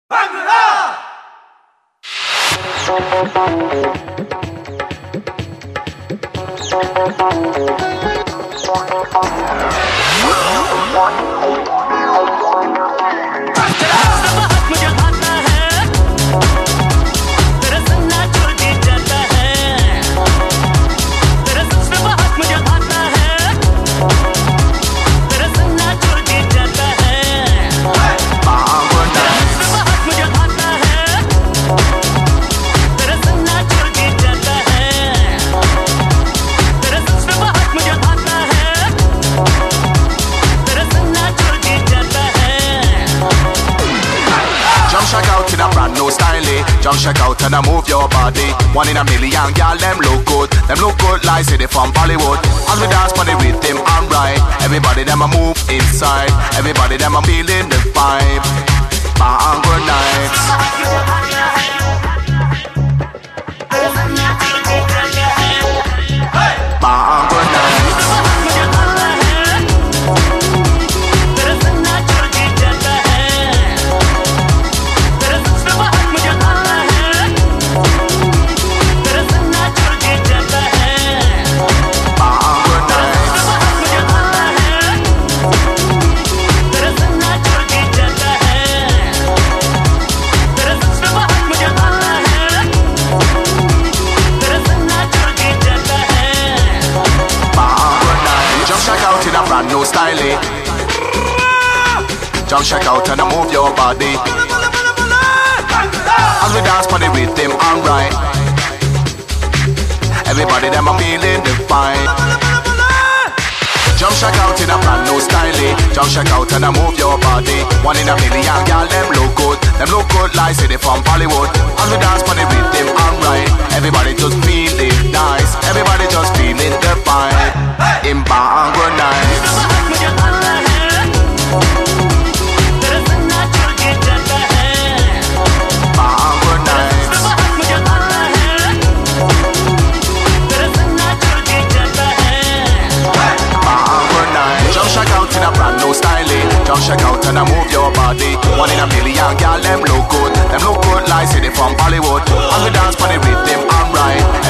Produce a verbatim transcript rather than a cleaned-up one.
Jump check out and I move your body. One in a million, girl, them look good. Them look good like say they from Bollywood. As we dance for the rhythm and right. Everybody them a move inside. Everybody them a feeling the vibe. Bang good nights. Bang good nights. No styling. Jump check out and I move your body. As we dance for the rhythm and right. Everybody them a feeling the vibe. Jump check out in a brand new styling. Jump check out and I move your body. One in a million, girl, them look good. Them look good like say they from Bollywood. As we dance for the rhythm and right. Everybody just feeling nice. Everybody just feeling the vibe. In Bangor nights. Bangor nights. Bangor nights. Jump check out in a brand new styling. Jump check out and I move your body. One in a million, girl, them look good. Them look good like say they from Bollywood. As we dance for the rhythm and right.